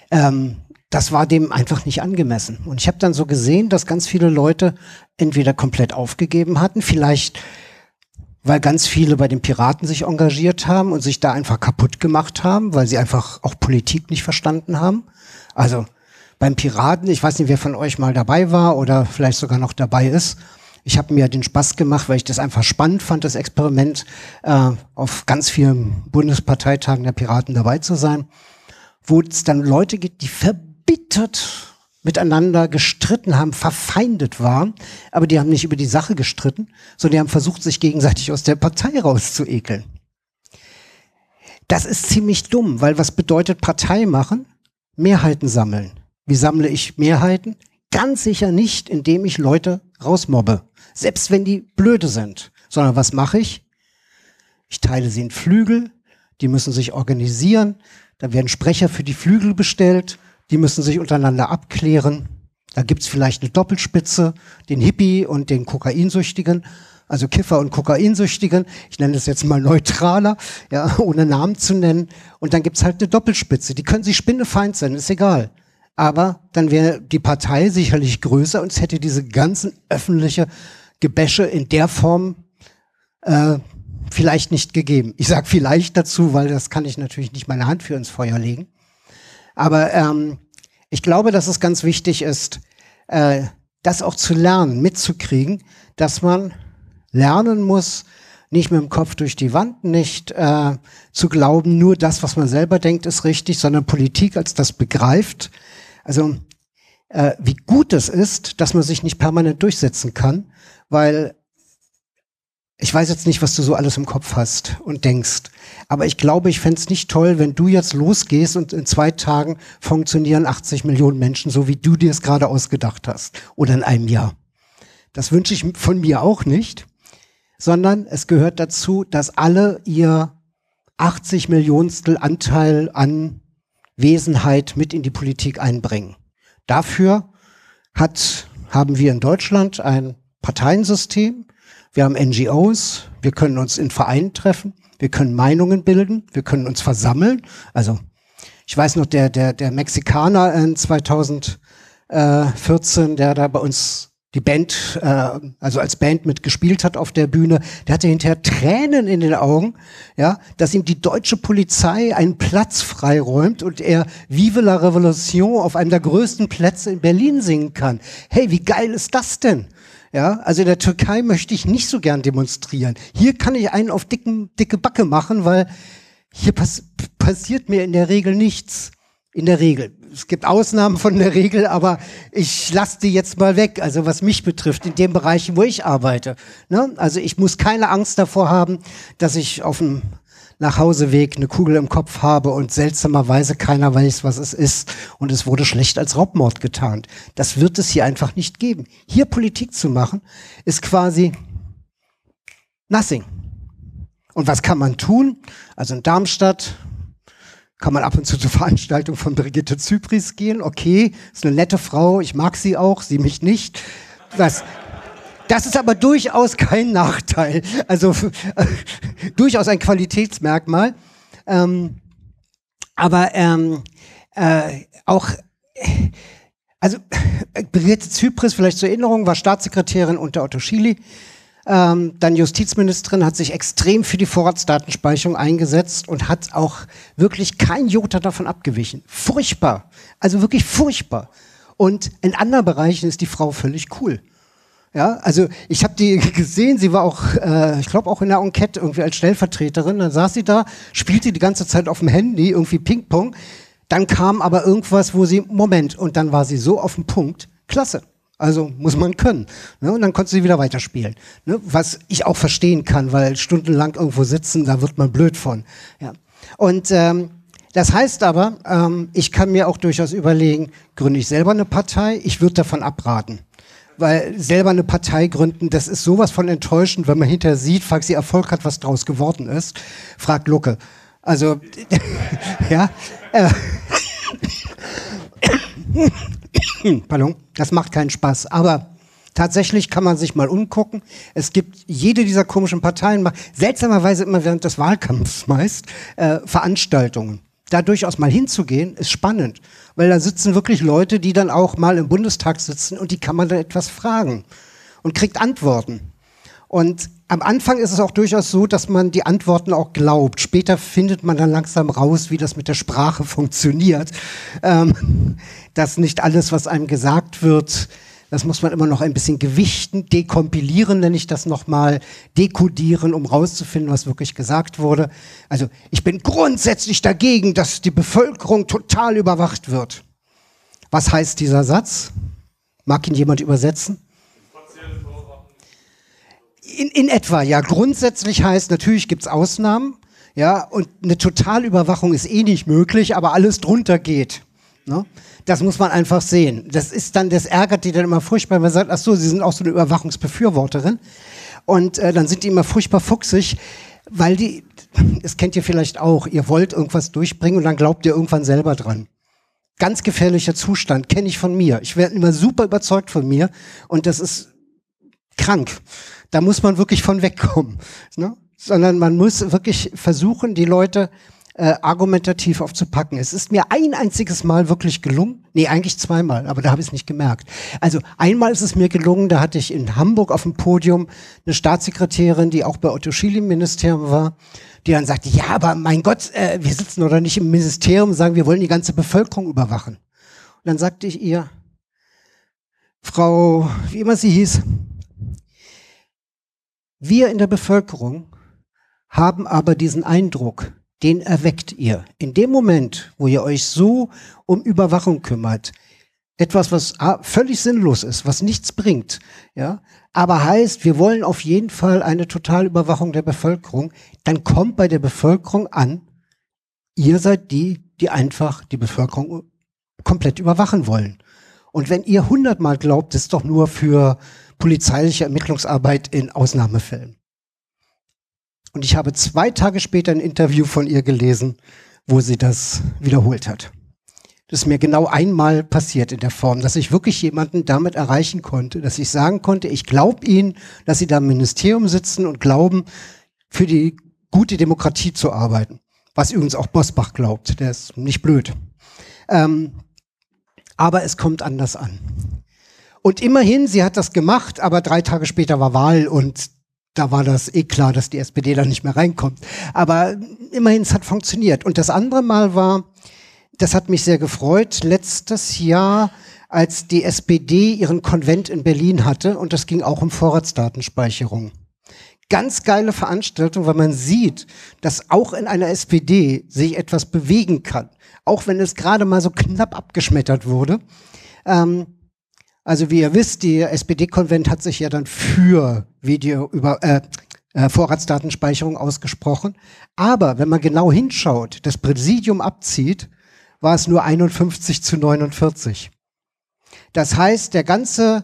das war dem einfach nicht angemessen. Und ich habe dann so gesehen, dass ganz viele Leute entweder komplett aufgegeben hatten, vielleicht weil ganz viele bei den Piraten sich engagiert haben und sich da einfach kaputt gemacht haben, weil sie einfach auch Politik nicht verstanden haben. Also beim Piraten, ich weiß nicht, wer von euch mal dabei war oder vielleicht sogar noch dabei ist. Ich habe mir den Spaß gemacht, weil ich das einfach spannend fand, das Experiment, auf ganz vielen Bundesparteitagen der Piraten dabei zu sein, wo es dann Leute gibt, die verbittert miteinander gestritten haben, verfeindet waren, aber die haben nicht über die Sache gestritten, sondern die haben versucht, sich gegenseitig aus der Partei rauszuekeln. Das ist ziemlich dumm, weil was bedeutet Partei machen? Mehrheiten sammeln. Wie sammle ich Mehrheiten? Ganz sicher nicht, indem ich Leute rausmobbe, selbst wenn die blöde sind, sondern was mache ich? Ich teile sie in Flügel, die müssen sich organisieren, da werden Sprecher für die Flügel bestellt, die müssen sich untereinander abklären. Da gibt's vielleicht eine Doppelspitze, den Hippie und den Kokainsüchtigen, also Kiffer und Kokainsüchtigen. Ich nenne das jetzt mal neutraler, ja, ohne Namen zu nennen. Und dann gibt's halt eine Doppelspitze. Die können sich spinnefeind sein, ist egal. Aber dann wäre die Partei sicherlich größer und es hätte diese ganzen öffentliche Gebäsche in der Form vielleicht nicht gegeben. Ich sage vielleicht dazu, weil das kann ich natürlich nicht meine Hand für ins Feuer legen. Aber ich glaube, dass es ganz wichtig ist, das auch zu lernen, mitzukriegen, dass man lernen muss, nicht mit dem Kopf durch die Wand, nicht zu glauben, nur das, was man selber denkt, ist richtig, sondern Politik als das begreift. Also wie gut es ist, dass man sich nicht permanent durchsetzen kann, weil ich weiß jetzt nicht, was du so alles im Kopf hast und denkst, aber ich glaube, ich fänd's nicht toll, wenn du jetzt losgehst und in 2 Tagen funktionieren 80 Millionen Menschen, so wie du dir es gerade ausgedacht hast, oder in einem Jahr. Das wünsche ich von mir auch nicht, sondern es gehört dazu, dass alle ihr 80 Millionstel Anteil an Wesenheit mit in die Politik einbringen. Dafür haben wir in Deutschland ein Parteiensystem. Wir haben NGOs, wir können uns in Vereinen treffen, wir können Meinungen bilden, wir können uns versammeln. Also ich weiß noch, der Mexikaner in 2014, der da bei uns die Band, also als Band mitgespielt hat auf der Bühne, der hatte hinterher Tränen in den Augen, ja, dass ihm die deutsche Polizei einen Platz freiräumt und er Vive la Revolution auf einem der größten Plätze in Berlin singen kann. Hey, wie geil ist das denn? Ja, also in der Türkei möchte ich nicht so gern demonstrieren. Hier kann ich einen auf dicke Backe machen, weil hier passiert mir in der Regel nichts. In der Regel. Es gibt Ausnahmen von der Regel, aber ich lasse die jetzt mal weg. Also was mich betrifft, in den Bereichen, wo ich arbeite. Ne? Also ich muss keine Angst davor haben, dass ich auf dem Nachhauseweg eine Kugel im Kopf habe und seltsamerweise keiner weiß, was es ist. Und es wurde schlecht als Raubmord getarnt. Das wird es hier einfach nicht geben. Hier Politik zu machen, ist quasi nothing. Und was kann man tun? Also in Darmstadt kann man ab und zu zur Veranstaltung von Brigitte Zypries gehen. Okay, ist eine nette Frau, ich mag sie auch, sie mich nicht. Das ist aber durchaus kein Nachteil. Also durchaus ein Qualitätsmerkmal. Auch, also Brigitte Zypries, vielleicht zur Erinnerung, war Staatssekretärin unter Otto Schily. Dann Justizministerin, hat sich extrem für die Vorratsdatenspeicherung eingesetzt und hat auch wirklich kein Jota davon abgewichen. Furchtbar. Also wirklich furchtbar. Und in anderen Bereichen ist die Frau völlig cool. Ja, also ich habe die gesehen, sie war auch, ich glaube auch in der Enquete irgendwie als Stellvertreterin, dann saß sie da, spielte die ganze Zeit auf dem Handy, irgendwie Ping-Pong, dann kam aber irgendwas, wo sie, Moment, und dann war sie so auf dem Punkt, klasse. Also muss man können. Ne? Und dann konnte sie wieder weiterspielen. Ne? Was ich auch verstehen kann, weil stundenlang irgendwo sitzen, da wird man blöd von. Ja. Und das heißt aber, ich kann mir auch durchaus überlegen, gründe ich selber eine Partei? Ich würde davon abraten. Weil selber eine Partei gründen, das ist sowas von enttäuschend, wenn man hinterher sieht, falls sie Erfolg hat, was draus geworden ist. Fragt Lucke. Also, ja. Pardon, das macht keinen Spaß. Aber tatsächlich kann man sich mal umgucken. Es gibt jede dieser komischen Parteien, seltsamerweise immer während des Wahlkampfs meist, Veranstaltungen. Da durchaus mal hinzugehen, ist spannend. Weil da sitzen wirklich Leute, die dann auch mal im Bundestag sitzen und die kann man dann etwas fragen und kriegt Antworten. Und am Anfang ist es auch durchaus so, dass man die Antworten auch glaubt. Später findet man dann langsam raus, wie das mit der Sprache funktioniert. Dass nicht alles, was einem gesagt wird, das muss man immer noch ein bisschen gewichten, dekompilieren, nenne ich das nochmal, dekodieren, um rauszufinden, was wirklich gesagt wurde. Also ich bin grundsätzlich dagegen, dass die Bevölkerung total überwacht wird. Was heißt dieser Satz? Mag ihn jemand übersetzen? In etwa, ja. Grundsätzlich heißt, natürlich gibt's Ausnahmen, ja, und eine Totalüberwachung ist eh nicht möglich, aber alles drunter geht. Ne? Das muss man einfach sehen. Das ärgert die dann immer furchtbar, wenn man sagt, ach so, sie sind auch so eine Überwachungsbefürworterin. Und dann sind die immer furchtbar fuchsig, weil das kennt ihr vielleicht auch, ihr wollt irgendwas durchbringen und dann glaubt ihr irgendwann selber dran. Ganz gefährlicher Zustand, kenne ich von mir. Ich werde immer super überzeugt von mir und das ist krank. Da muss man wirklich von wegkommen. Ne? Sondern man muss wirklich versuchen, die Leute argumentativ aufzupacken. Es ist mir ein einziges Mal wirklich gelungen. Nee, eigentlich zweimal, aber da habe ich es nicht gemerkt. Also einmal ist es mir gelungen, da hatte ich in Hamburg auf dem Podium eine Staatssekretärin, die auch bei Otto Schily im Ministerium war, die dann sagte, ja, aber mein Gott, wir sitzen oder nicht im Ministerium und sagen, wir wollen die ganze Bevölkerung überwachen. Und dann sagte ich ihr, Frau, wie immer sie hieß, wir in der Bevölkerung haben aber diesen Eindruck, den erweckt ihr. In dem Moment, wo ihr euch so um Überwachung kümmert, etwas, was völlig sinnlos ist, was nichts bringt, ja, aber heißt, wir wollen auf jeden Fall eine Totalüberwachung der Bevölkerung, dann kommt bei der Bevölkerung an, ihr seid die einfach die Bevölkerung komplett überwachen wollen. Und wenn ihr 100-mal glaubt, ist doch nur für polizeiliche Ermittlungsarbeit in Ausnahmefällen. Und ich habe 2 Tage später ein Interview von ihr gelesen, wo sie das wiederholt hat. Das ist mir genau einmal passiert in der Form, dass ich wirklich jemanden damit erreichen konnte, dass ich sagen konnte, ich glaube Ihnen, dass Sie da im Ministerium sitzen und glauben, für die gute Demokratie zu arbeiten. Was übrigens auch Bosbach glaubt, der ist nicht blöd. Aber es kommt anders an. Und immerhin, sie hat das gemacht, aber 3 Tage später war Wahl und da war das eh klar, dass die SPD da nicht mehr reinkommt. Aber immerhin, es hat funktioniert. Und das andere Mal war, das hat mich sehr gefreut, letztes Jahr, als die SPD ihren Konvent in Berlin hatte und das ging auch um Vorratsdatenspeicherung. Ganz geile Veranstaltung, weil man sieht, dass auch in einer SPD sich etwas bewegen kann. Auch wenn es gerade mal so knapp abgeschmettert wurde. Also wie ihr wisst, die SPD-Konvent hat sich ja dann für Vorratsdatenspeicherung ausgesprochen. Aber wenn man genau hinschaut, das Präsidium abzieht, war es nur 51:49. Das heißt, die ganze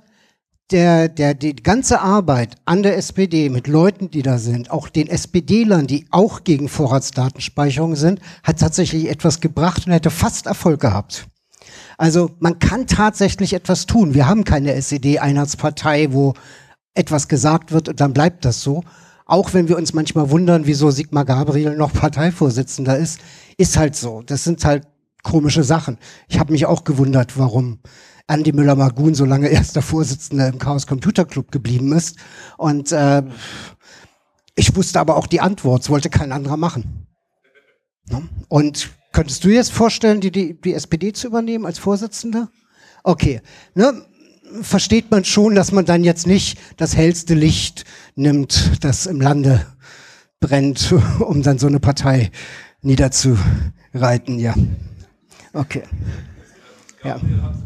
Arbeit an der SPD mit Leuten, die da sind, auch den SPD-Lern, die auch gegen Vorratsdatenspeicherung sind, hat tatsächlich etwas gebracht und hätte fast Erfolg gehabt. Also man kann tatsächlich etwas tun. Wir haben keine SED-Einheitspartei, wo etwas gesagt wird und dann bleibt das so. Auch wenn wir uns manchmal wundern, wieso Sigmar Gabriel noch Parteivorsitzender ist, ist halt so. Das sind halt komische Sachen. Ich habe mich auch gewundert, warum Andi Müller-Margun so lange erster Vorsitzender im Chaos Computer Club geblieben ist. Und ich wusste aber auch die Antwort, es wollte kein anderer machen. Und könntest du dir jetzt vorstellen, die SPD zu übernehmen als Vorsitzender? Okay, ne? Versteht man schon, dass man dann jetzt nicht das hellste Licht nimmt, das im Lande brennt, um dann so eine Partei niederzureiten, ja. Okay. Ja.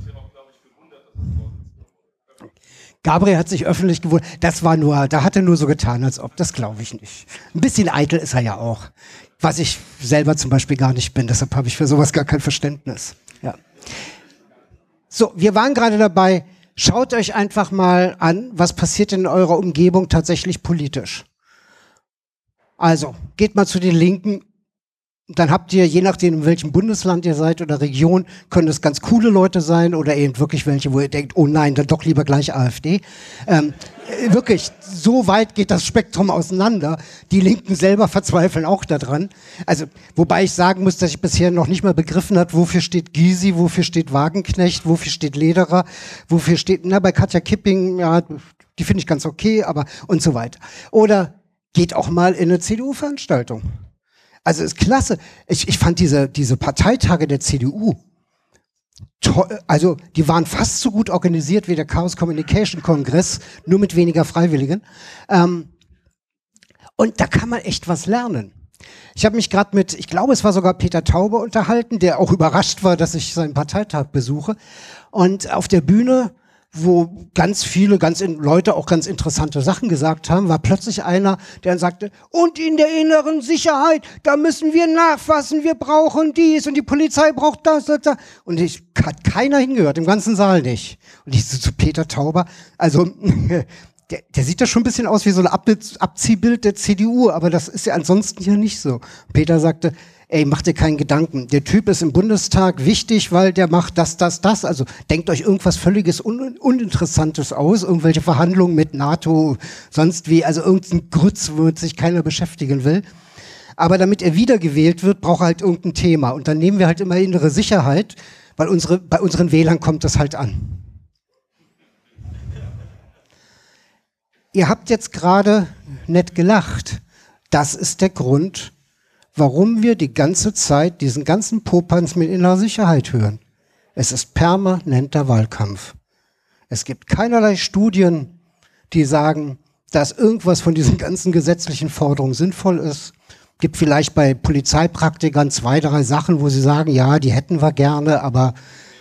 Gabriel hat sich öffentlich gewundert. Das war nur, da hat er nur so getan, als ob. Das glaube ich nicht. Ein bisschen eitel ist er ja auch. Was ich selber zum Beispiel gar nicht bin. Deshalb habe ich für sowas gar kein Verständnis. Ja. So, wir waren gerade dabei. Schaut euch einfach mal an, was passiert in eurer Umgebung tatsächlich politisch. Also, geht mal zu den Linken. Dann habt ihr, je nachdem, in welchem Bundesland ihr seid oder Region, können es ganz coole Leute sein oder eben wirklich welche, wo ihr denkt, oh nein, dann doch lieber gleich AfD. Wirklich, so weit geht das Spektrum auseinander. Die Linken selber verzweifeln auch daran. Also, wobei ich sagen muss, dass ich bisher noch nicht mal begriffen habe, wofür steht Gysi, wofür steht Wagenknecht, wofür steht Lederer, wofür steht, na, bei Katja Kipping, ja, die finde ich ganz okay, aber und so weiter. Oder geht auch mal in eine CDU-Veranstaltung. Also ist klasse. Ich fand diese Parteitage der CDU toll, also die waren fast so gut organisiert wie der Chaos Communication Kongress, nur mit weniger Freiwilligen. Und da kann man echt was lernen. Ich habe mich gerade mit, ich glaube, es war sogar Peter Taube unterhalten, der auch überrascht war, dass ich seinen Parteitag besuche. Und auf der Bühne, wo ganz viele Leute auch ganz interessante Sachen gesagt haben, war plötzlich einer, der dann sagte, und in der inneren Sicherheit, da müssen wir nachfassen, wir brauchen dies und die Polizei braucht das. Und hat keiner hingehört, im ganzen Saal nicht. Und ich so zu Peter Tauber, also der sieht ja schon ein bisschen aus wie so ein Abziehbild der CDU, aber das ist ja ansonsten ja nicht so. Peter sagte, ey, macht dir keinen Gedanken. Der Typ ist im Bundestag wichtig, weil der macht das. Also denkt euch irgendwas völliges Uninteressantes aus, irgendwelche Verhandlungen mit NATO, sonst wie, also irgendein Grütz, womit sich keiner beschäftigen will. Aber damit er wiedergewählt wird, braucht er halt irgendein Thema. Und dann nehmen wir halt immer innere Sicherheit, weil bei unseren Wählern kommt das halt an. Ihr habt jetzt gerade nett gelacht. Das ist der Grund, warum wir die ganze Zeit diesen ganzen Popanz mit innerer Sicherheit hören. Es ist permanenter Wahlkampf. Es gibt keinerlei Studien, die sagen, dass irgendwas von diesen ganzen gesetzlichen Forderungen sinnvoll ist. Es gibt vielleicht bei Polizeipraktikern 2, 3 Sachen, wo sie sagen, ja, die hätten wir gerne, aber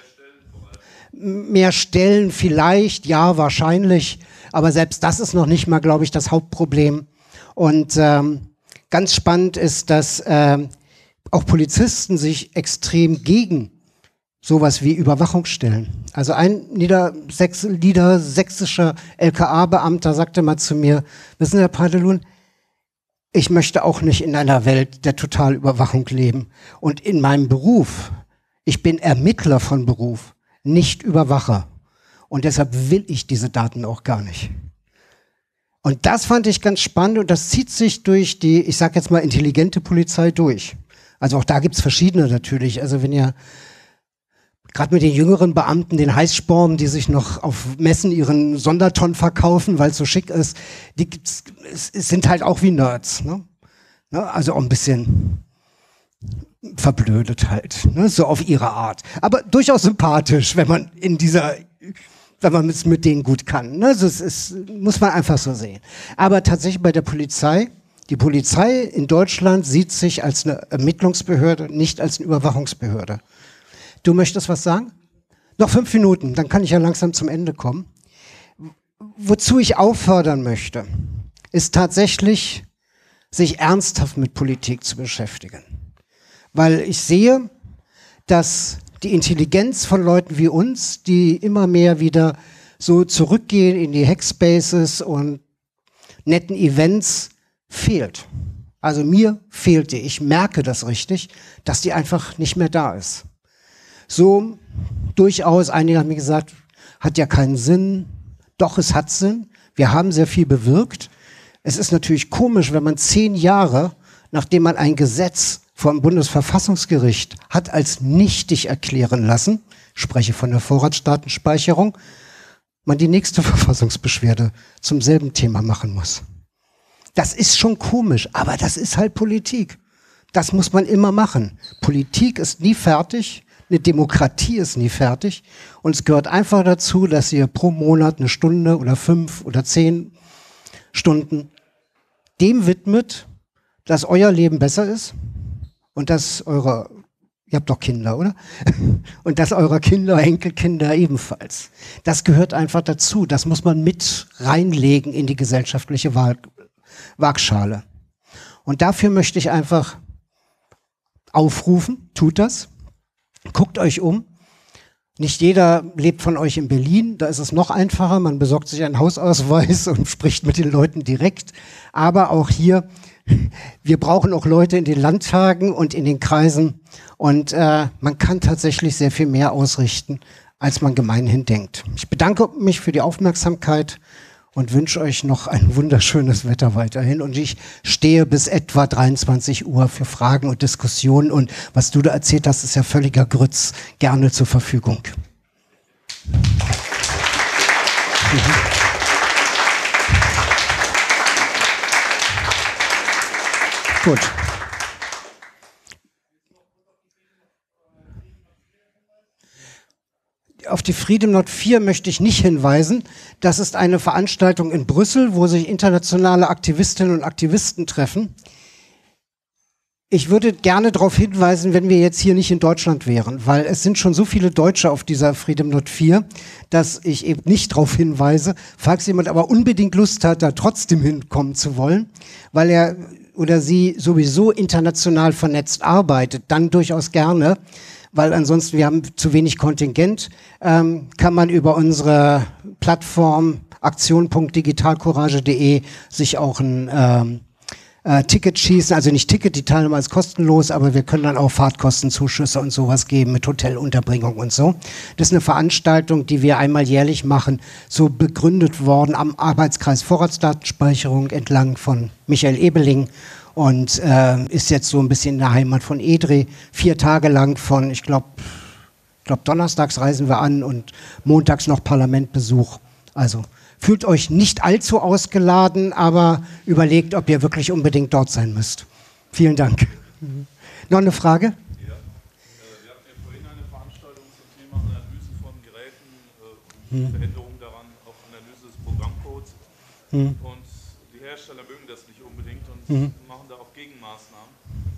mehr Stellen vielleicht, ja, wahrscheinlich. Aber selbst das ist noch nicht mal, glaube ich, das Hauptproblem. Und ganz spannend ist, dass auch Polizisten sich extrem gegen sowas wie Überwachung stellen. Also ein niedersächsischer LKA-Beamter sagte mal zu mir, wissen Sie, Herr Padelun, ich möchte auch nicht in einer Welt der Totalüberwachung leben. Und in meinem Beruf, ich bin Ermittler von Beruf, nicht Überwacher. Und deshalb will ich diese Daten auch gar nicht. Und das fand ich ganz spannend und das zieht sich durch die, ich sag jetzt mal, intelligente Polizei durch. Also auch da gibt's verschiedene natürlich. Also wenn ihr gerade mit den jüngeren Beamten, den Heißsporn, die sich noch auf Messen ihren Sonderton verkaufen, weil es so schick ist, es sind halt auch wie Nerds. Ne? Also auch ein bisschen verblödet halt, ne? So auf ihre Art. Aber durchaus sympathisch, wenn man es mit denen gut kann. Ne? Also muss man einfach so sehen. Aber tatsächlich bei der Polizei, die Polizei in Deutschland sieht sich als eine Ermittlungsbehörde, nicht als eine Überwachungsbehörde. Du möchtest was sagen? Noch 5 Minuten, dann kann ich ja langsam zum Ende kommen. Wozu ich auffordern möchte, ist tatsächlich, sich ernsthaft mit Politik zu beschäftigen. Weil ich sehe, dass die Intelligenz von Leuten wie uns, die immer mehr wieder so zurückgehen in die Hackspaces und netten Events, fehlt. Also mir fehlt die. Ich merke das richtig, dass die einfach nicht mehr da ist. So durchaus, einige haben mir gesagt, hat ja keinen Sinn. Doch, es hat Sinn. Wir haben sehr viel bewirkt. Es ist natürlich komisch, wenn man 10 Jahre, nachdem man ein Gesetz vom Bundesverfassungsgericht hat als nichtig erklären lassen, spreche von der Vorratsdatenspeicherung, man die nächste Verfassungsbeschwerde zum selben Thema machen muss. Das ist schon komisch, aber das ist halt Politik. Das muss man immer machen. Politik ist nie fertig, eine Demokratie ist nie fertig und es gehört einfach dazu, dass ihr pro Monat 1 Stunde oder 5 oder 10 Stunden dem widmet, dass euer Leben besser ist und dass ihr habt doch Kinder, oder? Und dass eure Kinder, Enkelkinder ebenfalls. Das gehört einfach dazu. Das muss man mit reinlegen in die gesellschaftliche Waagschale. Und dafür möchte ich einfach aufrufen, tut das. Guckt euch um. Nicht jeder lebt von euch in Berlin, da ist es noch einfacher. Man besorgt sich einen Hausausweis und spricht mit den Leuten direkt. Aber auch hier, Wir brauchen auch Leute in den Landtagen und in den Kreisen und man kann tatsächlich sehr viel mehr ausrichten, als man gemeinhin denkt. Ich bedanke mich für die Aufmerksamkeit und wünsche euch noch ein wunderschönes Wetter weiterhin. Und ich stehe bis etwa 23 Uhr für Fragen und Diskussionen. Und was du da erzählt hast, ist ja völliger Grütz, gerne zur Verfügung. Gut. Auf die Freedom Not 4 möchte ich nicht hinweisen. Das ist eine Veranstaltung in Brüssel, wo sich internationale Aktivistinnen und Aktivisten treffen. Ich würde gerne darauf hinweisen, wenn wir jetzt hier nicht in Deutschland wären, weil es sind schon so viele Deutsche auf dieser Freedom Not 4, dass ich eben nicht darauf hinweise. Falls jemand aber unbedingt Lust hat, da trotzdem hinkommen zu wollen, weil er oder sie sowieso international vernetzt arbeitet, dann durchaus gerne. Weil ansonsten, wir haben zu wenig Kontingent, kann man über unsere Plattform aktion.digitalcourage.de sich auch ein Ticket schießen, also nicht Ticket, die Teilnahme ist kostenlos, aber wir können dann auch Fahrtkostenzuschüsse und sowas geben mit Hotelunterbringung und so. Das ist eine Veranstaltung, die wir einmal jährlich machen, so begründet worden am Arbeitskreis Vorratsdatenspeicherung entlang von Michael Ebeling. Und ist jetzt so ein bisschen in der Heimat von EDRE, 4 Tage lang von, ich glaube, donnerstags reisen wir an und montags noch Parlamentbesuch. Also fühlt euch nicht allzu ausgeladen, aber überlegt, ob ihr wirklich unbedingt dort sein müsst. Vielen Dank. Noch eine Frage? Ja, wir hatten ja vorhin eine Veranstaltung zum Thema Analyse von Geräten, Veränderungen daran, auch Analyse des Programmcodes. Und die Hersteller mögen das nicht unbedingt und machen da auch Gegenmaßnahmen.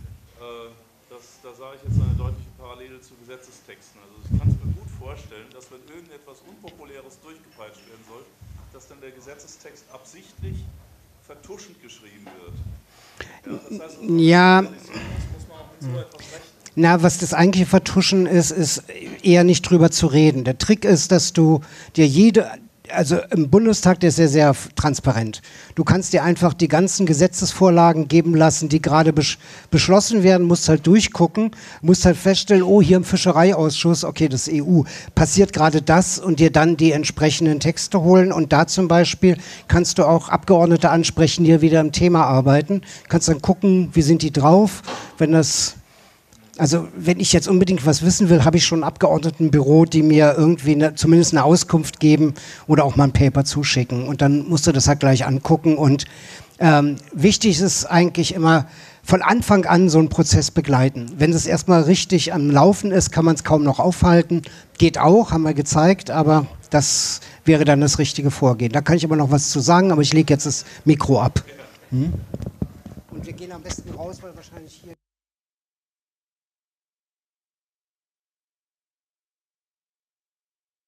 Da sah ich jetzt eine deutliche Parallele zu Gesetzestexten. Also ich kann es mir gut vorstellen, dass wenn irgendetwas Unpopuläres durchgepeitscht werden soll, dass dann der Gesetzestext absichtlich vertuschend geschrieben wird. Ja, das heißt, also, ja, muss man auch mit so etwas rechnen. Na, was das eigentliche Vertuschen ist, ist eher nicht drüber zu reden. Der Trick ist, dass du dir also im Bundestag, der ist sehr transparent. Du kannst dir einfach die ganzen Gesetzesvorlagen geben lassen, die gerade beschlossen werden, musst halt durchgucken, musst halt feststellen, oh, hier im Fischereiausschuss, okay, das ist EU, passiert gerade das und dir dann die entsprechenden Texte holen. Und da zum Beispiel kannst du auch Abgeordnete ansprechen, die wieder im Thema arbeiten. Kannst dann gucken, wie sind die drauf, Also wenn ich jetzt unbedingt was wissen will, habe ich schon ein Abgeordnetenbüro, die mir irgendwie zumindest eine Auskunft geben oder auch mal ein Paper zuschicken. Und dann musst du das halt gleich angucken. Und wichtig ist eigentlich immer von Anfang an so einen Prozess begleiten. Wenn es erstmal richtig am Laufen ist, kann man es kaum noch aufhalten. Geht auch, haben wir gezeigt, aber das wäre dann das richtige Vorgehen. Da kann ich aber noch was zu sagen, aber ich lege jetzt das Mikro ab. Und wir gehen am besten raus, weil wahrscheinlich hier...